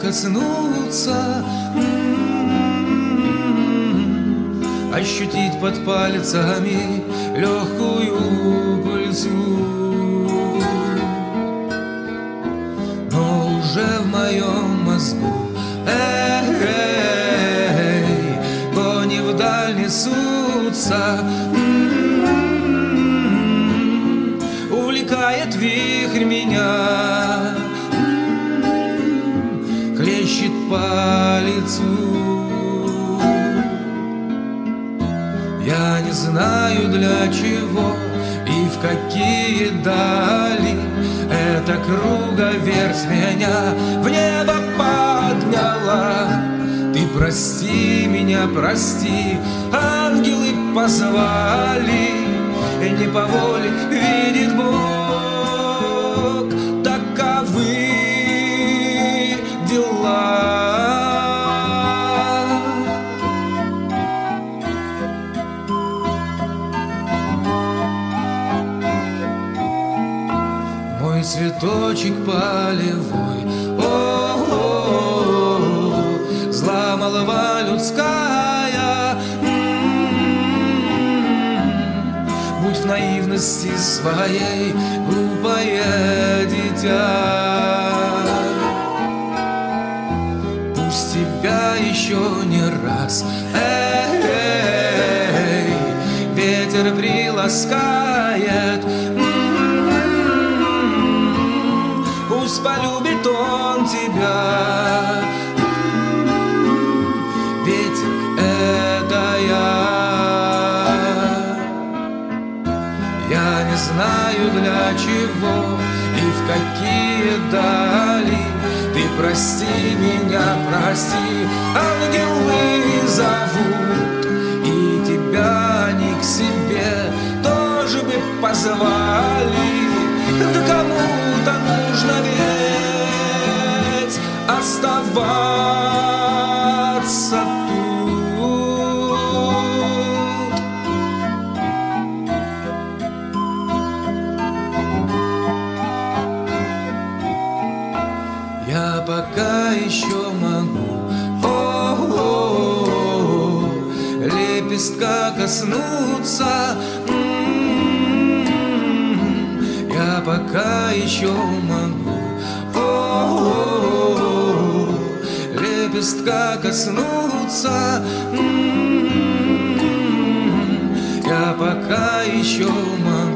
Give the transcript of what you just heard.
коснуться, ощутить под пальцами легкую пыльцу. Но уже в моем мозгу кони вдаль несутся, увлекает вихрь меня, хлещет по лицу. Я не знаю для чего и в какие дали эта круговерть меня в небо подняла. Ты прости меня, прости, ангелы позвали, не по воле видит Бог, таковы дела. Мой цветочек полевой, зла молва людская, будь в наивности своей глупое дитя. Пусть тебя еще не раз ветер приласкает, пусть полюбит он тебя, ведь это я не знаю для чего и в какие дали. Ты прости меня, прости, ангелы зовут, и тебя они к себе тоже бы позвали. Да кому-то нужно ведь оставаться тут. Я пока еще могу лепестка коснуться, я пока еще могу лепестка коснуться, я пока еще могу.